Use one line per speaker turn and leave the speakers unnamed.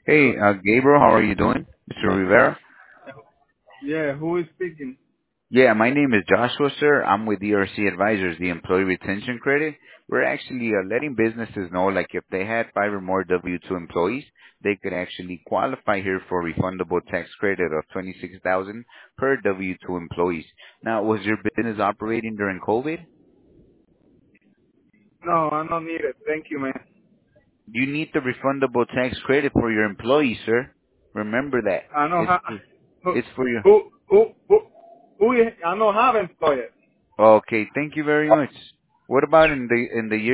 Hey,
Hello?
Gabriel, how are you doing? Mr. Rivera?
Yeah, who is speaking?
Yeah, my name is Joshua, sir. I'm with ERC Advisors, the Employee Retention Credit. We're actually letting businesses know, like, if they had 5 or more W-2 employees, they could actually qualify here for refundable tax credit of 26,000 per W-2 employees. Now, was your business operating during COVID?
No, I don't need it. Thank you, man.
You need the refundable tax credit for your employees, sir. Remember that.
I don't
It's
have
for,
who
it's for your
I don't have employer.
Okay, thank you very much. What about in the year